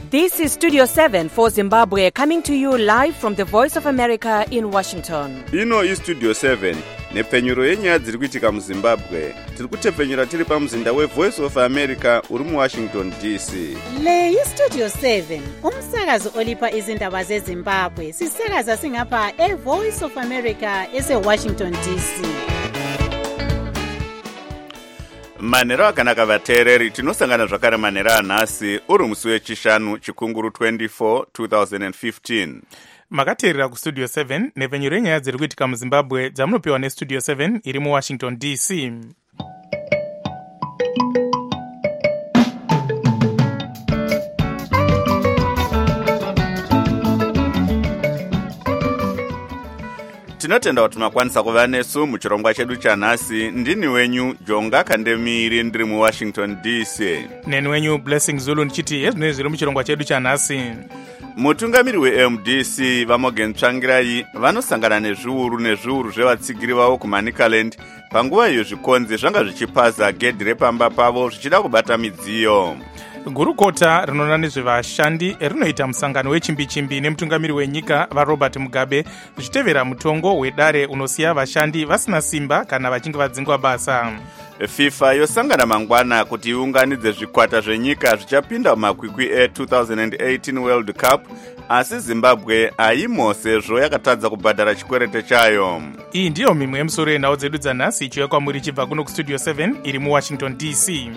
This is Studio 7 for Zimbabwe, coming to you live from the Voice of America in Washington. Ino is Studio 7, nepfenyuro yenyaya dziri kuitika muZimbabwe. Tiri kutepfenyura tiri pamuzinda weVoice of America uri muWashington DC. Le iStudio 7, umsakazo olipa izindaba zeZimbabwe. Sisakaza singapha eVoice of America eseWashington DC. Manhero akanaka vateereri, tinosangana zvakare manhero anhasi uri musi wechishanu chikunguru 24 2015. Makateerera kuStudio 7 nepfenyuro yenyaya dziri kuitika muZimbabwe dzamunopiwa neStudio 7 iri muWashington DC. Tinotenda kuti makwanisa kuva nesu muchirongwa chedu chanhasi. Ndini wenyu Jonga Kandemiri ndiri muWashington DC. Neni wenyu Blessing Zulu ndichiti ezvinoi zviri muchirongwa chedu chanhasi. Mutungamiri weMDC vaMorgan Tsvangirai vanosangana nezviuru zvevatsigiri vavo kuManicaland panguva iyo zvikonzi zvanga zvichipaza gedhi repamba pavo zvichida kubata midziyo. Gurukota rinoona nezvevashandi rinoita musangano wechimbi-chimbi nemutungamiri wenyika vaRobert Mugabe zvichitevera mutongo wedare unosiya vashandi vasina simba kana vachinge vadzingwa basa. FIFA yosangana mangwana kuti iunganidze zvikwata zvenyika zvichapinda mumakwikwi e2018 World Cup, asi Zimbabwe haimo sezvo yakatadza kubhadhara chikwerete chayo. Iyi ndiyo mimwe yemusoro yenhau dzedu dzanhasi ichiuya kwamuri ichibva kuno kuStudio 7 iri muWashington DC.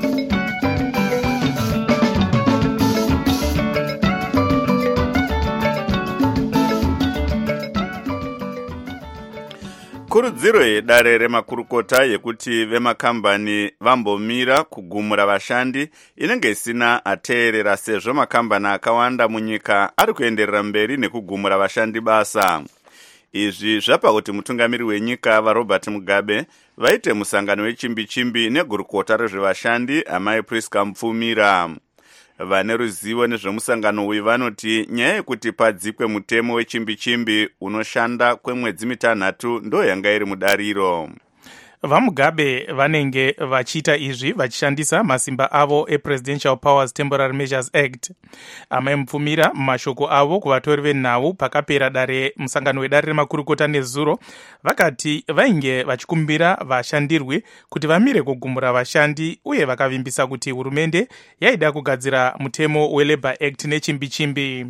Kurudziro yedare remakurukota yekuti vemakambani vambomira kugumura vashandi inenge isina ateerera sezvo makambani akawanda munyika ari kuenderera mberi nekugumura vashandi basa. Izvi zvapa kuti mutungamiri wenyika vaRobert Mugabe vaite musangano wechimbi-chimbi negurukota rezvevashandi amai Priska Mupfumira. Vane ruzivo nezvemusangano uyu vanoti nyaya yekuti padzikwe mutemo wechimbi-chimbi unoshanda kwemwedzi mitanhatu ndo yanga iri mudariro. VaMugabe vanenge vachiita izvi vachishandisa masimba avo ePresidential Powers Temporary Measures Act. Amai Mupfumira mumashoko avo kuvatori venhau pakapera musangano wedare remakurukota nezuro vakati vainge vachikumbira vashandirwi kuti vamire kugumura vashandi uye vakavimbisa kuti hurumende yaida kugadzira mutemo weLabour Act nechimbi-chimbi.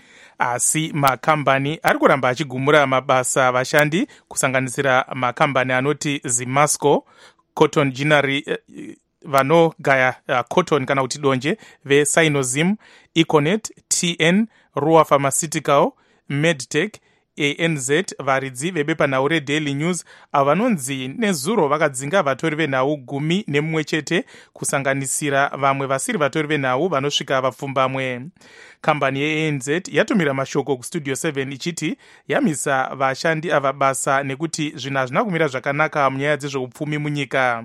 Asi makambani ari kuramba achigumura mabasa vashandi kusanganisira makambani anoti Zimasco, Cotton Ginnery, vanogaya cotton kana kuti donje, veSinozim, Econet, TN, Rua Pharmaceutical, Medtech, ANZ, varidzi vebepanhau reDaily News avanonzi nezuro vakadzinga vatori venhau 11 chete kusanganisira vamwe vasiri vatori venhau vanosvika vapfumbamwe. Kambani yeANZ yatumira mashoko kuStudio 7 ichiti yamisa vashandi ava basa nekuti zvinhu hazvina kumira zvakanaka munyaya dzezveupfumi munyika.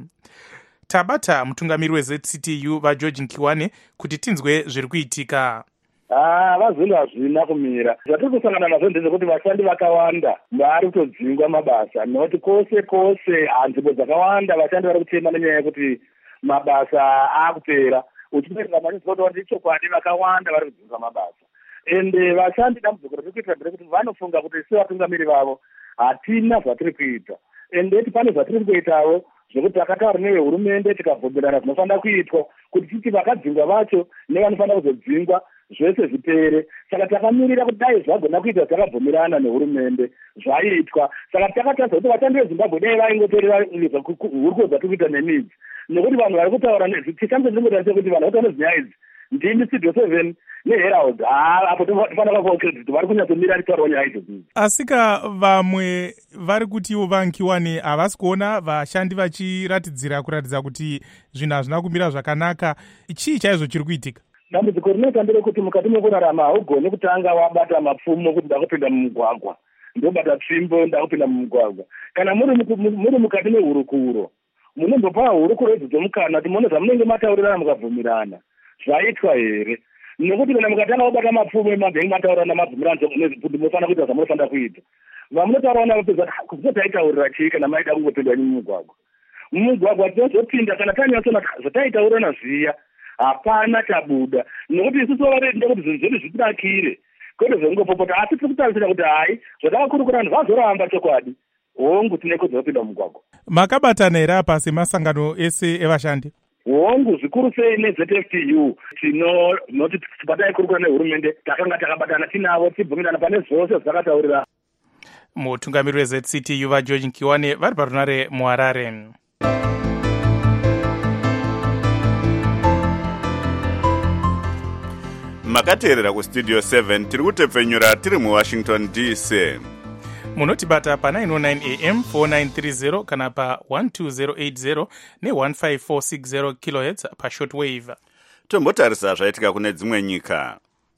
Tabata mutungamiri weZCTU vaGeorge Nkiwane kuti tinzwe zviri kuitika. Vazvinhu hazvina kumira. Zvatiri kusangana nazvo ndezvekuti vashandi vakawanda vari kutodzingwa mabasa nekuti kwose nzvimbo dzakawanda vashandi vari kutema nenyaya yekuti mabasa akupera. Uchiperera manizvotoa ndichokwadi vakawanda vari kudzingwa mabasa. Ende vashandi dambudziko riri kuita nderekuti vanofunga kuti sevatungamiri vavo hatina zvatiri kuita. Ende pane zvatiri kuitawo zvokuti takataura nevehurumende tikabvumirana zvinofanira kuitwa kuti titi vakadzingwa vacho nevanofanira kuzodzingwa zvese zvipere. Saka takamirira kuti dai zvagona kuita takabvumirana nehurumende zvaitwa. Saka takataza kuti vashandi veZimbabwe dai vaingotorera hurukuro dzatiri kuita nemidzi nekuti vanhu vari kutaura chichanzo ndingotarise kuti vanhu vataura nezvinyaya idzi ndini Studio 7 neHerald apo tofanira kuvawo credit vari kunyatsomira taurawo nyaya idzi. Asika vamwe vari kutiwo vaNkiwane havasi kuona vashandi vachiratidza kuti zvinhu hazvina kumira zvakanaka. Chii chaizvo chiri kuitika? Dambudziko rinoita nderekuti mukati mekurarama haugoni kutanga wabata mapfumo kuti ndakupinda mumugwagwa, ndobata tsvimbo ndakupinda mumugwagwa. Kana muri mukati mehurukuro munombopa hurukuro idzi dzomukana kuti muone zvamunenge mataurirana mukabvumirana zvaitwa here. Nekuti kana mukatanga wabata mapfumo emabhengi mataurana mabvumirana kuti munofanira kuita zvamunofanira kuita, vamunotaurana vapedza kuti taitaurira chii kana maida kungopinda mumugwagwa. Mumugwagwa tinozopinda kana tanyatsona zvataitaurana zviya hapana chabuda, nokuti isusu vavarenda kuti zvinhu zvedu zvitinakire kwete zvongopopota, asi tiri kutarisira kuti hai zvadakakurukura vanhu vazoramba chokwadi, hongu tine kodzero kupinda mumugwagwa. Makabatana here apa semasangano ese evashandi? Hongu zvikuru sei neZFTU tinoti pataikurukura nehurumende takanga takabatana tinavo tibvumirana pane zvose zvakataurira. Mutungamiriri weZCTU vaGeorge Nkiwane vari parunare muHarare. makateerera kustudio 7 tiri kutepfenyura tiri muWashington DC. Munotibata pa 909 AM 4930 kana pa 12080 ne15460 kHz pa shortwave. Tombotarisa zvaitika kune dzimwe nyika.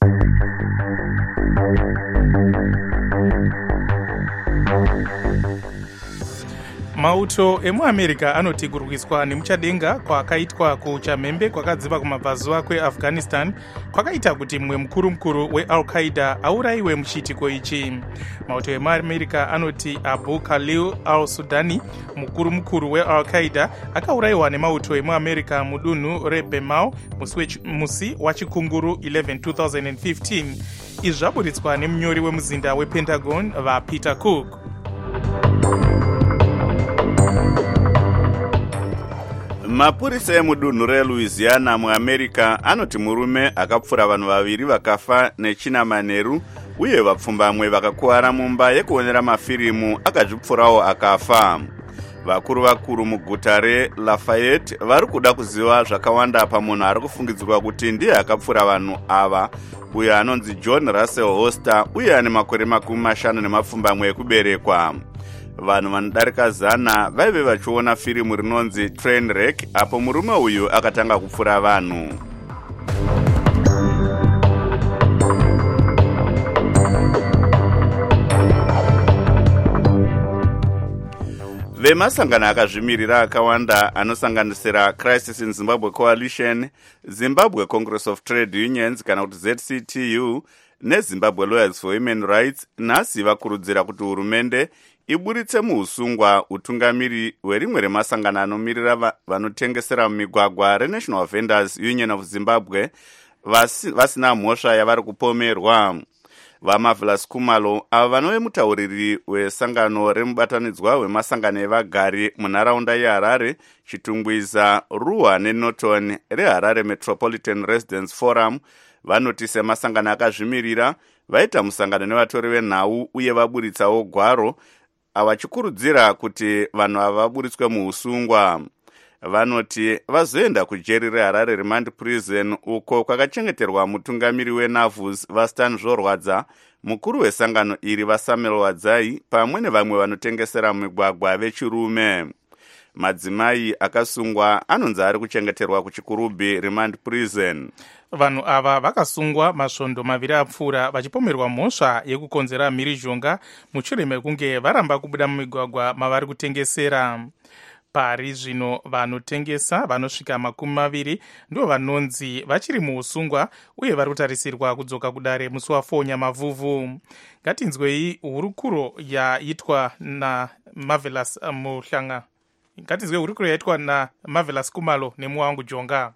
Mauto emuAmerica anoti kurwiswa nemuchadenga kwakaitwa kuchamhembe kwakadziva kumabvazuva kweAfghanistan kwakaita kuti mumwe mukuru weAl-Qaeda aurayiwe muchiitiko ichi. Mauto emuAmerica anoti Abu Khalil al-Sudani, mukuru weAl-Qaeda, akaurayiwa nemauto emuAmerica mudunhu reBemau musi wachikunguru 11 2015. Izvi zvaburitswa nemunyori wemuzinda wePentagon vaPeter Cook. Mapurisa emudunhu reLouisiana muAmerica anoti murume akapfura vanhu vaviri vakafa nechinamanheru uye vapfumbamwe vakakuwara mumba yekuonera mafirimu akazvipfurawo akafa. Vakuru muguta reLafayette vari kuda kuziva zvakawanda pamunhu ari kufungidzirwa kuti ndiye akapfura vanhu ava, uyo anonzi John Russell Hoster uye ane makore 50 ekuberekwa. Vanhu vanodarika 100 vaive vachiona firimu rinonzi Trainwreck apo murume uyu akatanga kupfura vanhu. Vemasangano akazvimirira akawanda anosanganisira Crisis in Zimbabwe Coalition, Zimbabwe Congress of Trade Unions kana kuti ZCTU neZimbabwe Lawyers for Human Rights nhasi vakurudzira kuti hurumende iburitse muusungwa utungamiri hwerimwe remasangano anomirira vanotengesera mumigwagwa reNational Vendors Union of Zimbabwe vasina mhosva yavari kupomerwa. VaMarvelous Kumalo ava vanove mutauriri wesangano remubatanidzwa wemasangano evagari munharaunda yeHarare, Chitungwiza, Ruwa neNorton reHarare Metropolitan Residents Forum vanoti semasangano akazvimirira vaita musangano nevatori venhau uye vaburitsawo gwaro vachikurudzira kuti vanhu ava vaburitswe muusungwa. Vanoti vazoenda kujeri reHarare Remand Prison uko kwakachengeterwa mutungamiri weNavus Vastan Zvorwadza, mukuru wesangano iri vaSamuel Wadzai pamwe nevamwe vanotengesera migwagwa vechirume. Madzimai akasungwa anonzi ari kuchengeterwa kuchikurubhi Remand Prison. Vanhu ava vakasungwa masvondo maviri apfuura vachipomerwa mhosva yekukonzera mhirizhonga mushure mekunge varamba kubuda mumigwagwa mavari kutengesera. Pari zvino vanotengesa vanosvika 20 ndo vanonzi vachiri muusungwa uye vari kutarisirwa kudzoka kudare musi wa4 Nyamavhuvhu. Ngatinzwei hurukuro yaitwa naMarvelous Muhlanga. Ngatinzwei hurukuro yaitwa naMarvelous Kumalo nemuwangu Jonga.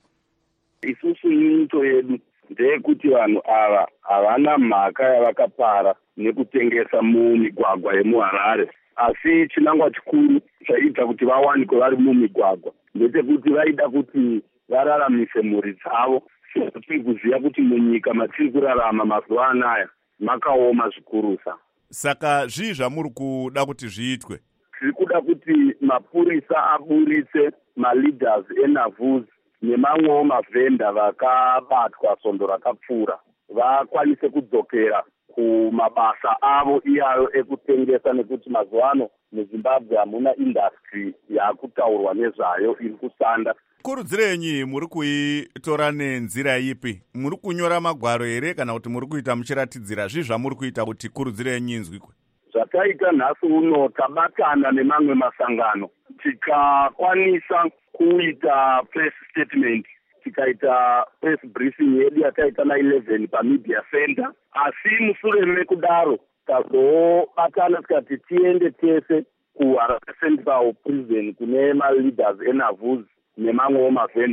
Isusu nyito yedu ndeyekuti vanhu ava havana mhaka yavakapara nekutengesa mumigwagwa yemuHarare, asi chinangwa chikuru chaita kuti vawanikwe vari mumigwagwa ndechekuti vaida kuti vararamise mhuri dzavo. Tiri kuziva kuti munyika matiri kurarama mazuva anaya makaoma zvikurusa. Saka zvii zvamuri kuda kuti zviitwe? Tiri kuda kuti mapurisa aburitse maleaders eNavus nemamwewo mavhenda vakabatwa svondo rakapfuura vakwanise kudzokera kumabasa avo iyayo ekutengesa, nekuti mazuva ano muZimbabwe hamuna industry yakutaurwa nezvayo iri kusanda. Kurudzirenyi muri kuitora nenzira ipi? Muri kunyora magwaro here kana kuti muri kuita muchiratidzira zvii zvamuri kuita kuti kurudzirenyi inzwikwe? Zvataita nhasi uno tabatana nemamwe masangano tikakwanisa kuita press statement, tikaita press briefing yedu yataita na11 pamedia center, asi mushure mekudaro tazobatana tikati tiende tese kuHarare Central Prison kune maleaders eNavus nemamwewo mavendors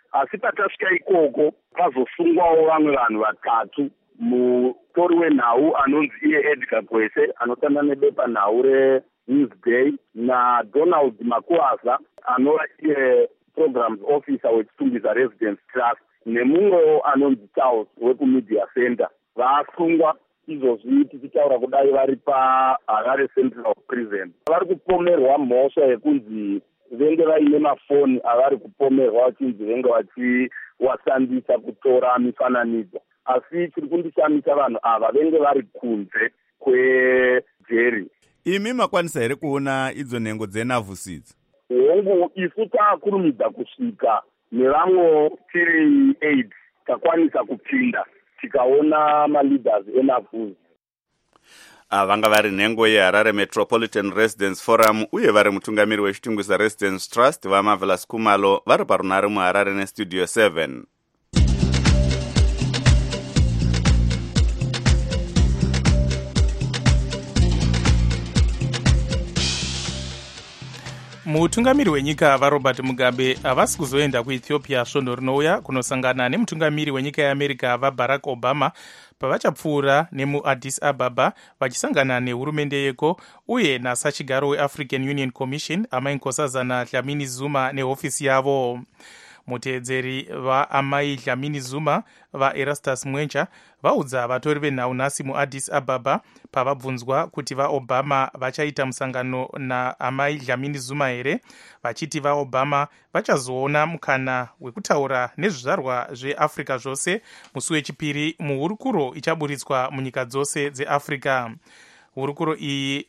asi patasvika ikoko pazosungwawo vamwe vanhu vatatu, mutori wenhau anonzi iye Edgar Gwese anoshanda nebepa nhau reNewsday, naDonald Makuasa anova iye programs officer wechitungisa Residence Trust, nemumwewo anonzi Charles wekumedia center. Vasungwa izvozvi tichitaura kudai vari paHarare Central Prison. Vari kupomerwa mhosva yekunzi venge vaine mafoni avari kupomerwa vachinzi venge vachiwashandisa kutora mifananidzo, asi chiri kundishamisa vanhu ava venge vari kunze kwejeri. Imi makwanisa here kuona idzo nhengo dzenavhusidzi? Hongu isu taakurumidza kusvika nevamwe tiri 8 takwanisa kupinda tikaona maleaders enavhuzi. Vanga vari nhengo yeHarare Metropolitan Residence Forum uye vari mutungamiri wechitungisa Residence Trust vaMarvelous Kumalo vari parunare muHarare neStudio 7. mutungamiri wenyika vaRobert Mugabe havasi kuzoenda kuEthiopia svondo rinouya kunosangana nemutungamiri wenyika yeAmerica vaBarack Obama pavachapfuura nemuAddis Ababa vachisangana nehurumende yeko uye nasachigaro weAfrican Union Commission Amai Nkosazana Dlamini Zuma nehofisi yavo. Muteedzeri vaAmai Dlamini Zuma vaErastus Mwencha vaudza vatori venhau nhasi muAddis Ababa pavabvunzwa kuti vaObama vachaita musangano naAmai Dlamini Zuma here, vachiti vaObama vachazoona mukana wekutaura nezvizvarwa zveAfrica zvose musi wechipiri muhurukuro ichaburitswa munyika dzose dzeAfrica. Hurukuro iyi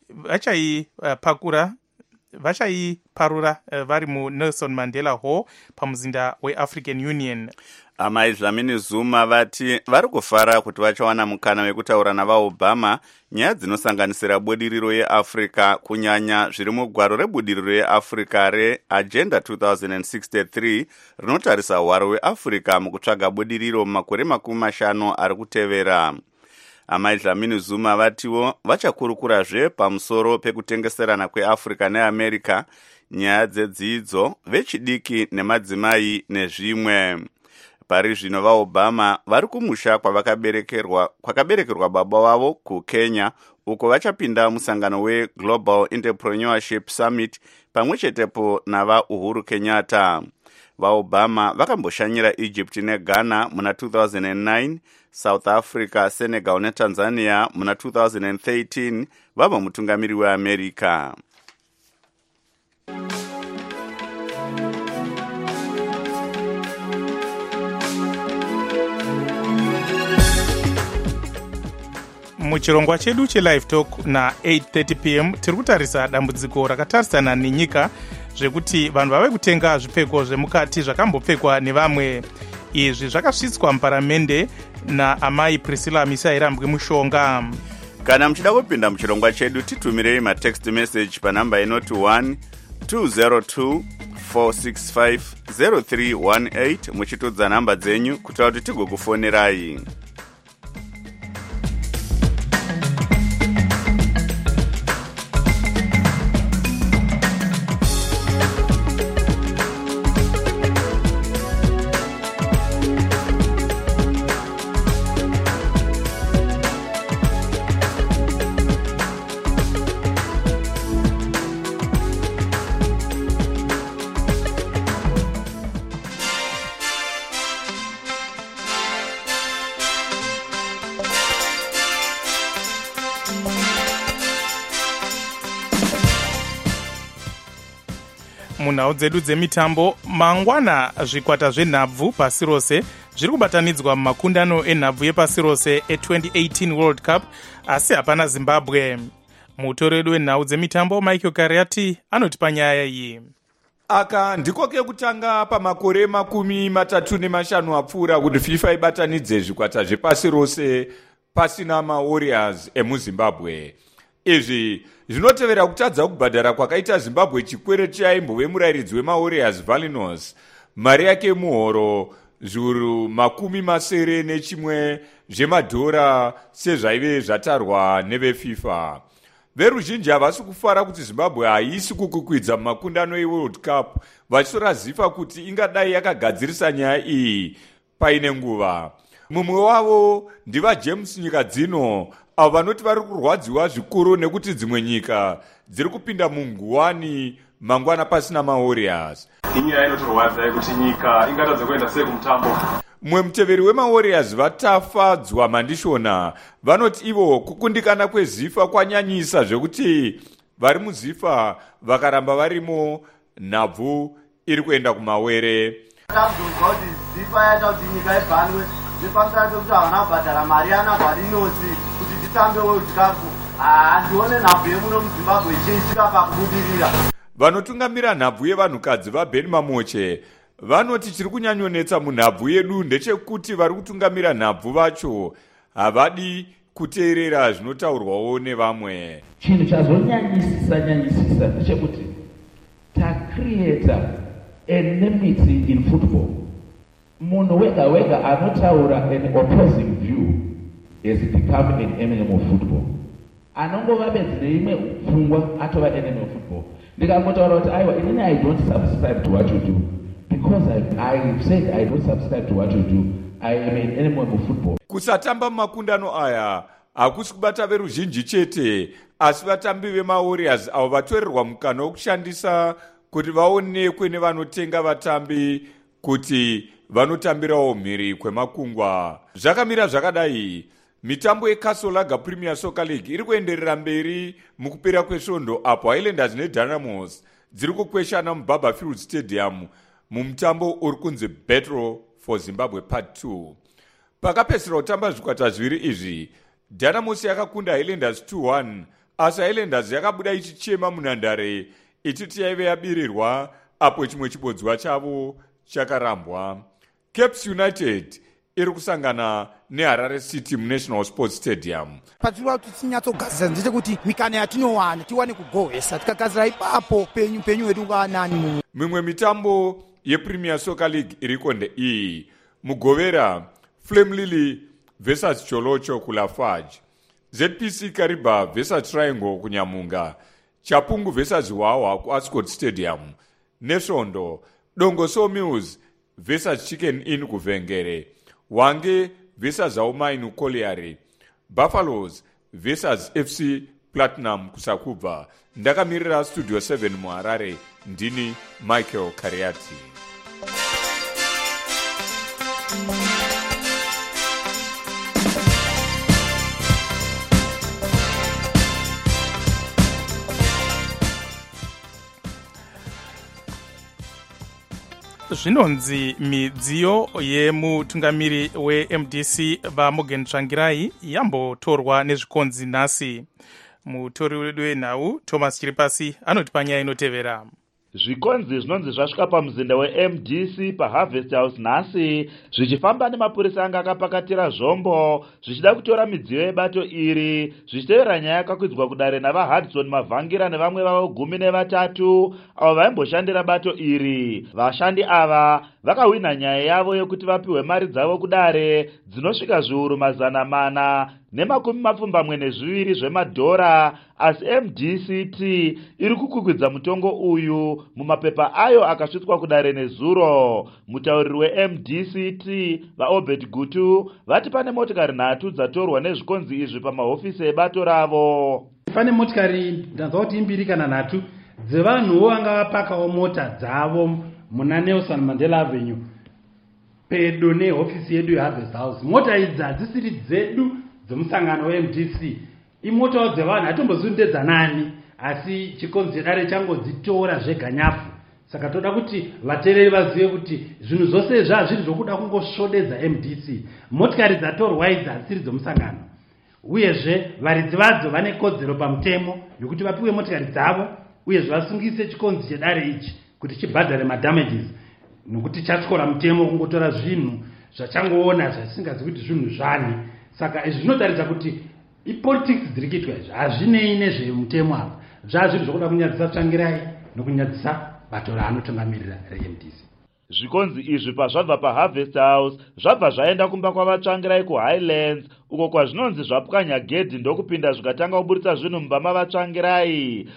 vachaiparura vari muNelson Mandela Hall pamuzinda weAfrican Union. Amai Dlamini Zuma vati vari kufara kuti vachawana mukana wekutaura navaObama nyaya dzinosanganisira budiriro yeAfrica, kunyanya zviri mugwaro rebudiriro yeAfrica reAgenda 2063 rinotarisa hwaro hweAfrica mukutsvaga budiriro mumakore 50 ari kutevera. Amai Dlamini Zuma vatiwo vachakurukurazve pamusoro pekutengeserana kweAfrica neAmerica, nyaya dzedzidzo, vechidiki nemadzimai nezvimwe. Pari zvino vaObama vari kumusha kwakaberekerwa baba vavo kuKenya, uko vachapinda musangano weGlobal Entrepreneurship Summit pamwe chetepo navaUhuru Kenyatta. VaObama vakamboshanyira Egypt neGhana muna 2009, South Africa, Senegal neTanzania muna 2013 vava mutungamiri weAmerica. Muchirongwa chedu cheLive Talk na 8:30 p.m. tiri kutarisa dambudziko rakatarisana nenyika zvekuti vanhu vave kutenga zvipfeko zvemukati zvakambopfekwa nevamwe. Izvi zvakasvitswa muparamende naamai Priscilla Misairambwe Mushonga. Kana muchida kupinda muchirongwa chedu titumirei matext message panamba inoti 1-202-465-0318 muchitudza namba dzenyu kutaura kuti tigokufonerai. Munhau dzedu dzemitambo, mangwana zvikwata zvenhabvu pasi rose zviri kubatanidzwa mumakundano enhabvu yepasi rose e2018 World Cup, asi hapana Zimbabwe. Mutori wedu wenhau dzemitambo Michael Kariati anotipa nyaya iyi. Aka ndiko kekutanga pamakore 35 apfuura kuti FIFA ibatanidze zvikwata zvepasi rose pasina maWarriors emuZimbabwe. Izvi zvinotevera kutadza kubhadhara kwakaita Zimbabwe chikwereti chaimbove murairidzi wemaWarriors Valinos mari yake muhoro zviuru 71 zvemadhora sezvaive zvatarwa neveFIFA. veruzhinji havasi kufara kuti zimbabwe haisi kukukwidza mumakundano eworld cup, vachitora zifa kuti ingadai yakagadzirisa nyaya iyi paine nguva. Mumwe wavo ndivaJames Nyika dzino, avo vanoti vari kurwadziwa zvikuru nekuti dzimwe nyika dziri kupinda munguwani mangwana pasina mawarriors. Inyaya inotorwadza yekuti nyika ingatadza kuenda sei kumutambo. Mumwe muteveri wemawarriors vatafa Dzwa Mandishona vanoti ivo kukundikana kwezifa kwanyanyisa zvekuti vari muzifa vakaramba varimo nhabvu iri kuenda kumawere. Takuzonzwa kuti zifa yaita kuti nyika ibhanwe zvepamusana pekuti havana kubhadhara mari yanabharinosi kuti titambe World Cup. Handione nhabvu yemuno muZimbabwe ichiisika pakubudirira. Vanotungamira nhabvu yevanhukadzi vaBen Mamoche vanoti chiri kunyanyonetsa munhabvu yedu ndechekuti vari kutungamira nhabvu vacho havadi kuteerera zvinotaurwawo nevamwe. Chinhu chazonyanyisisa ndechekuti takrieta enmity in football. Munhu wega wega anotaura an opposing view has become an enemy of football. Anongova bedzi neimwe pfungwa atova enemy of football. Ndikangotaura kuti aiwa inini I don't subscribe to what you do. Because I said I don't subscribe to what you do, I am an enemy of football. Kusatamba mumakundano aya hakusi kubata veruzhinji chete, asi vatambi vemawarriors avo vatorerwa mukana wokushandisa kuti vaonekwe nevanotenga vatambi kuti vanotambirawo mhiri kwemakungwa. Zvakamira zvakadai, mitambo yeCastle Lager Premier Soccer League iri kuenderera mberi mukupera kwesvondo apo Highlanders neDynamos dziri kukweshana muBarberfield Stadium mumutambo uri kunzi Battle for Zimbabwe Part 2. Pakapedzisira kutamba zvikwata zviviri izvi, Dynamos yakakunda Highlanders 2-1, asi Highlanders yakabuda ichichema munhandare ichiti yaive yabirirwa apo chimwe chibodzwa chavo chakarambwa. Caps United iri kusangana neHarare City muNational Sports Stadium. Patinoda kuti tinyatsogadzirisa ndechekuti mikana yatinowana tiwane kugohwesa, tikagadzira ipapo penyu wedu unganani mumwe. Mimwe mitambo yePremier Soccer League iriko ndeiyi: Mugovera, Flame Lily versus Cholocho kuLafarge, ZPC Kariba versus Triangle kunyamunga, Chapungu versus Wawa kuAscot Stadium, Nesvondo, Dongo Sawmills versus Chicken Inn kuvhengere, Wange versus Aumainu Colliery, Buffaloes versus FC Platinum kusakubva. Ndakamirira Studio 7 muHarare, ndini Michael Kariati. Zvinonzi midziyo yemutungamiri weMDC vaMorgan Tsvangirai yambotorwa nezvikonzi nhasi. Mutori wedu wenhau Thomas Chiripasi anoti panyaya inotevera. Zvikonzi zvinonzi zvasvika pamuzinda weMDC paHarvest House nhasi zvichifamba nemapurisa anga akapakatira zvombo zvichida kutora midziyo yebato iri zvichitevera nyaya yakakwidzwa kudare navaHudson Mavhangira nevamwe vavo 13 avo vaimboshandira bato iri. Vashandi ava vakahwina nyaya yavo yekuti vapiwe mari dzavo kudare dzinosvika zviuru 442 zvemadhora, asi MDCT iri kukukwidza mutongo uyu mumapepa ayo akasvitswa kudare nezuro. Mutauriri weMDCT vaObed Gutu vati pane motikari 3 dzatorwa nezvikonzi izvi pamahofisi ebato ravo. Pane motikari ndanzwa kuti 2 kana 3 dzevanhuwo vanga vapakawo mota dzavo muna Nelson Mandela Avenue pedo nehofisi yedu yeHarvest House. Mota idzi hadzisiri dzedu dzemusangano weMDC, imotawo dzevanhu hatombozivi ndedzanani, asi chikonzi chedare changodzitora zveganyafu. Saka toda kuti vateereri vazive kuti zvinhu zvose zvazviri zvokuda kungosvodedza MDC. Motikari dzatorwa idzi hadzisiri dzemusangano, uyezve varidzi vadzo vane kodzero pamutemo yokuti vapiwe motikari dzavo, uyezve vasungise chikonzi chedare ichi kuti chibhadhare madamages, nokuti chatyora mutemo kungotora zvinhu zvachangoona zvasingazivi kuti zvinhu zvani. Saka izvi zvinotaridza kuti ipolitics dziri kuitwa izvi hazvinei nezvemutemo apa, zvazviri zvokuda kunyadzisa Tsvangirai nokunyadzisa bato raanotungamirira reMDC. Zvikonzi izvi pazvabva paHarvest House zvabva zvaenda kumba kwavatsvangirai kuHighlands uko kwazvinonzi zvapwanya gedhi ndokupinda zvikatanga kuburitsa zvinhu mumba mavatsvangirai.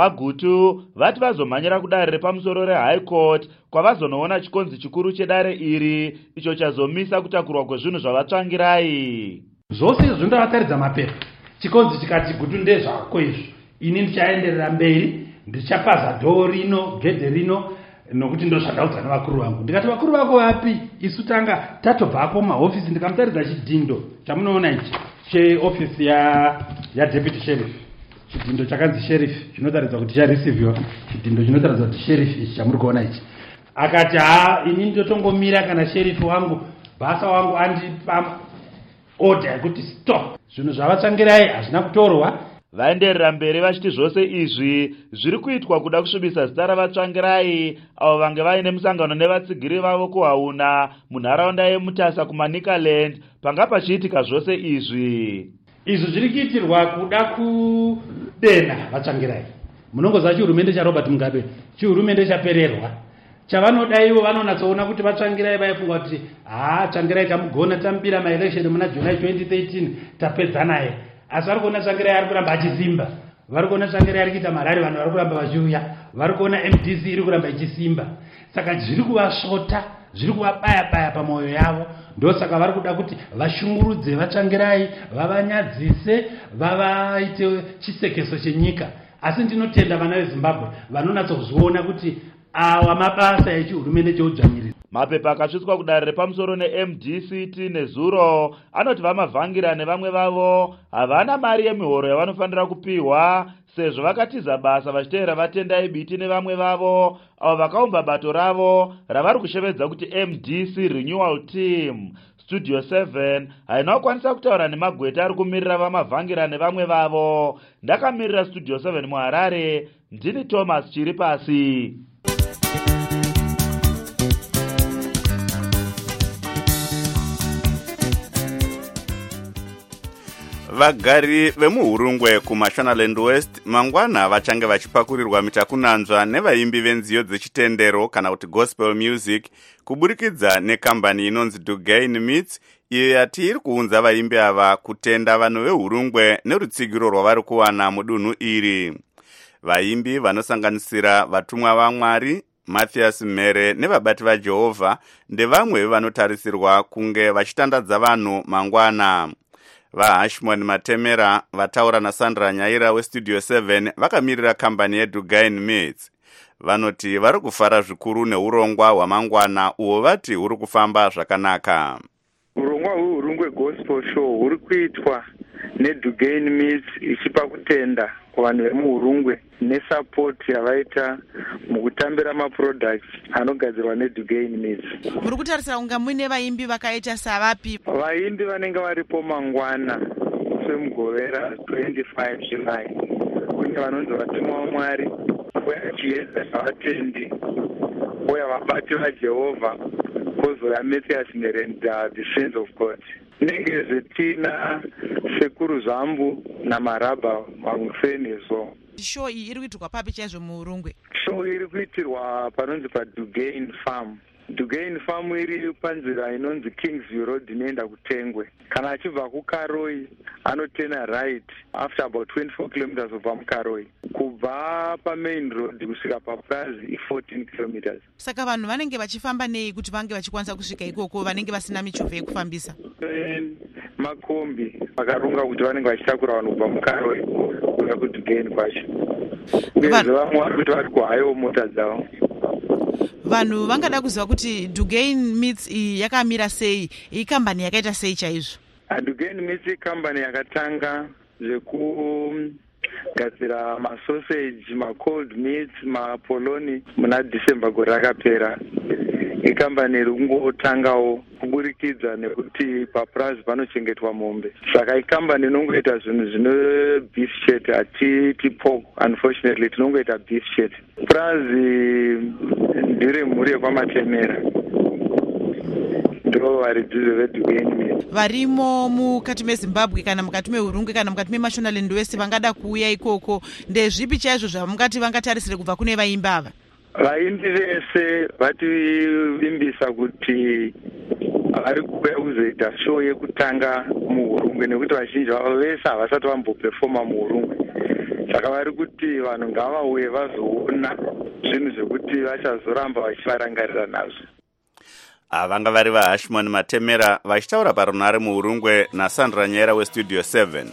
Vagutu vati vazomhanyira kudare repamusoro reHigh Court kwavazonoona chikonzi chikuru chedare iri icho chazomisa kutakurwa kwezvinhu zvavatsvangirai. Zvose izvi ndavataridza mapepa. Chikonzi chikati gutu ndezvako izvi. Ini ndichaenderera mberi, ndichapaza dhoo rino, gedhe rino, nokuti ndozvandaudza navakuru vangu. Ndikati vakuru vako vapi? Isu tanga tatobvapo mahofisi ndikamutaridza chidhindo chamunoona ichi cheofisi yaDeputy Sheriff. Chidhindo chakanzi sheriff chinotaridza kuti chareceiviwa, chidhindo chinotaridza kuti sheriff ichi chamuri kuona ichi. Akati ini ndotongomira kana sheriff wangu basa wangu andipa order yekuti stop. Zvinhu zvavatsvangirai hazvina kutorwa. Vaenderera mberi vachiti zvose izvi zviri kuitwa kuda kusvibisa zita ravatsvangirai avo vange vaine musangano nevatsigiri vavo kuHauna munharaunda yeMutasa kuManicaland panga pachiitika zvose izvi. Izvi zviri kuitirwa kuda kudenha vatsvangirai. Munongoziva chihurumende chaRobert Mugabe chihurumende chapererwa. Chavanoda ivo vanonatsoona kuti vatsvangirai vaifunga kuti tsvangirai tamugona tamubira maelection muna July 2013 tapedza naye. Asi vari kuona tsvangirai ari kuramba achisimba. Vari kuona tsvangirai ari kuita marari, vanhu vari kuramba vachiuya. Vari kuona MDC iri kuramba ichisimba. Saka zviri kuvasvota, zviri kuvabaya-baya pamwoyo yavo. Ndosaka vari kuda kuti vashungurudze vatsvangirai, vavanyadzise, vavaite chisekeso chenyika. Asi ndinotenda vana veZimbabwe vanonatsozviona kuti awa mabasa echihurumende cheudzvanyiriri. Mapepa akasvitswa kudare repamusoro neMDCT nezuro anoti vamavhangira nevamwe vavo havana mari yemihoro yavanofanira kupiwa sezvo vakatiza basa vachiteera vatendai Biti nevamwe vavo avo vakaumba bato ravo ravari kushevedza kuti MDC Renewal Team. Studio 7 haina kukwanisa kutaura nemagweta ari kumirira vamavhangira nevamwe vavo. Ndakamirira Studio 7 muHarare, ndini Thomas Chiripasi. Vagari vemuHurungwe kuMashonaland West mangwana vachange vachipakurirwa mitakunanzva nevaimbi venziyo dzechitendero kana kuti gospel music kuburikidza nekambani inonzi Dugain Meets iyo yati iri kuunza vaimbi ava kutenda vanhu veHurungwe nerutsigiro rwavari kuwana mudunhu iri. Vaimbi vanosanganisira vatumwa vaMwari, Matthias Mere nevabati vaJehovha ndevamwe vanotarisirwa kunge vachitandadza vanhu mangwana. VaHashmon Matemera vataura naSandra Nyaira weStudio 7 vakamirira kambani yeDugain Meets. Vanoti vari kufara zvikuru neurongwa hwamangwana uwo vati huri kufamba zvakanaka. Urongwa hweHurungwe Gospel Show huri kuitwa neDugain Meets ichipa kutenda kuvanhu vemuHurungwe nesupport yavaita mukutambira maproducts anogadzirwa neDugain Meets. Muri kutarisira kunga muine vaimbi vakaita savapi? Vaimbi vanenge varipo mangwana semugovera 25 July. Kune vanonzi vatumwa vaMwari, uya chiedza zvavatendi, uya vabati vaJehovha, kozouya Matthias Mere and the Saints of God. Nenge zvetina sekuru Zambu naMaraba Magufenezo. Show iyi iri kuitirwa papi chaizvo muHurungwe? Show iri kuitirwa panonzi paDugain Farm. Dugain Farm iri panzira inonzi Kingsview Road inoenda kuTengwe. Kana achibva kuKaroi anotena right after about 24 kilometers kubva muKaroi. Kubva pamain road kusvika paPrazi 14 kilometers. Saka vanhu vanenge vachifamba nei kuti vange vachikwanisa kusvika ikoko vanenge vasina michovha yekufambisa? Makombi akaronga kuti vanenge vachitakura vanhu kubva muKaroi kuuya kuDugain kwacho. Uyezve vamwe vari kuti vari kuhayiwa mota dzavo. Vanhu vangada kuziva kuti Dugain Meets yakamira sei, ikambani yakaita sei chaizvo? Dugain Meets ikambani yakatanga zvekugadzira masausage, macold meats, mapoloni muna December gore rakapera. Ikambani iri kungotangawo kuburikidza nekuti paPrazi panochengetwa mombe. Saka ikambani inongoita zvinhu zvine beef chete, hatiti pork, unfortunately tinongoita beef chete. Prazi ndiri mhuri yekwamatemera. Ndo varidzi veDugain Meets. Varimo mukati meZimbabwe kana mukati meHurungwe kana mukati meMashonaland West vangada kuuya ikoko, ndezvipi chaizvo zvamungati vangatarisire kubva kune vaimbi ava? vaindi vese vativimbisa kuti vari kuuya kuzoita show yekutanga muurungwe, nekuti vazhinji vavo vese havasati vambopefoma muurungwe. Saka vari kuti vanhu ngavauye vazoona zvinhu zvekuti vachazoramba vachivarangarira nazvo. Vanga vari vaHashimon Matemera vachitaura parunare muurungwe naSandra Nyera weStudio 7.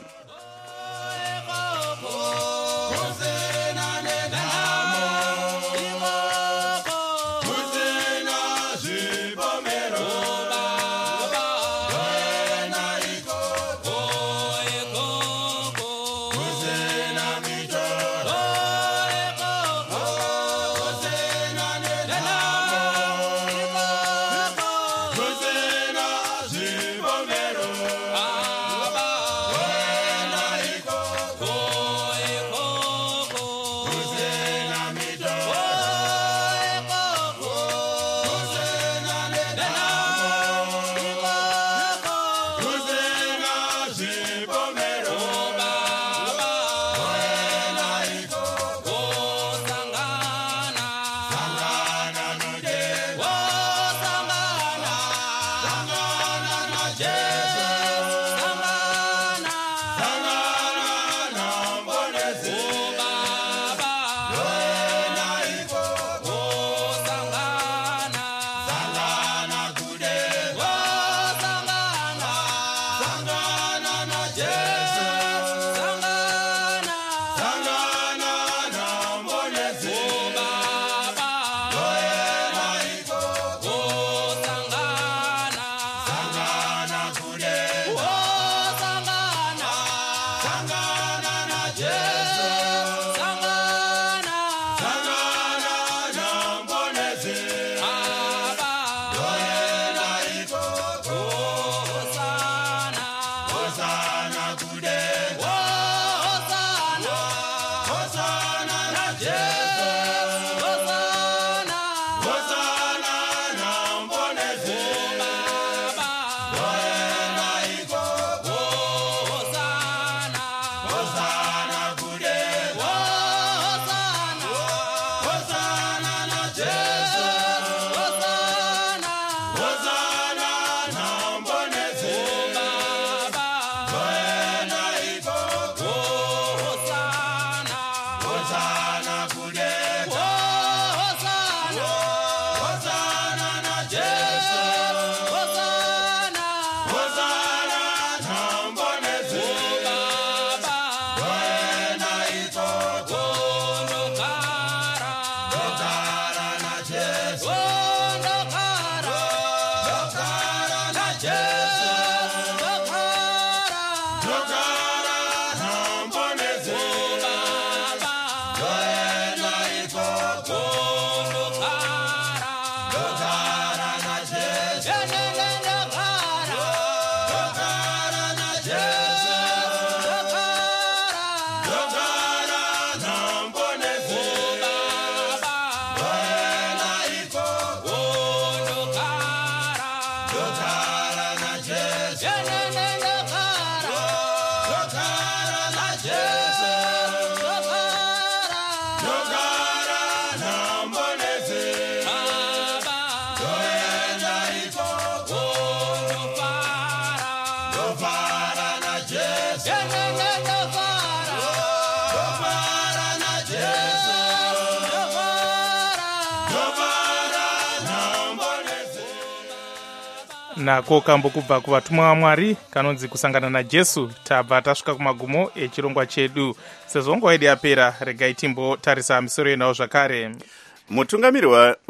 nako kambo kubva kuvatumwa vaMwari kanonzi kusangana naJesu. Tabva tasvika kumagumo echirongwa chedu. Sezvo nguva yedu yapera, regai timbotarisa misoro yenawo zvakare. Mutungamiri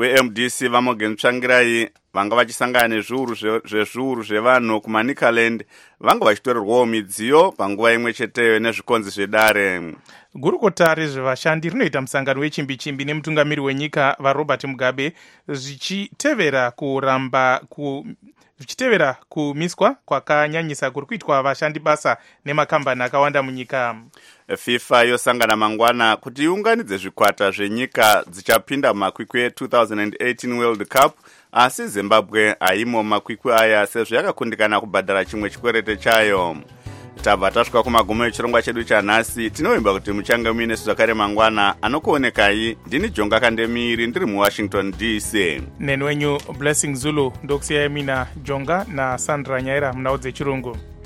weMDC vaMorgan Tsvangirai vanga vachisangana nezviuru zvevanhu kuManicaland vanga vachitorerwawo midziyo panguva imwe cheteyo nezvikonzi zvedare. Gurukota rezvevashandi rinoita musangano wechimbi-chimbi nemutungamiri wenyika vaRobert Mugabe zvichitevera kumiswa kwakanyanyisa kuri kuitwa vashandi basa nemakambani akawanda munyika. FIFA yosangana mangwana kuti iunganidze zvikwata zvenyika dzichapinda mumakwikwi e2018 World Cup, asi Zimbabwe haimo mumakwikwi aya sezvo yakakundikana kubhadhara chimwe chikwerete chayo. tabva tasvika kumagumo echirongwa chedu chanhasi. Tinovimba kuti muchange muine zvakare mangwana. Anokuonekai ndini Jonga Kandemiri ndiri muWashington DC. Neni wenyu Blessing Zulu ndokusiyai mina Jonga naSandra Nyaira munhau dzechirungu.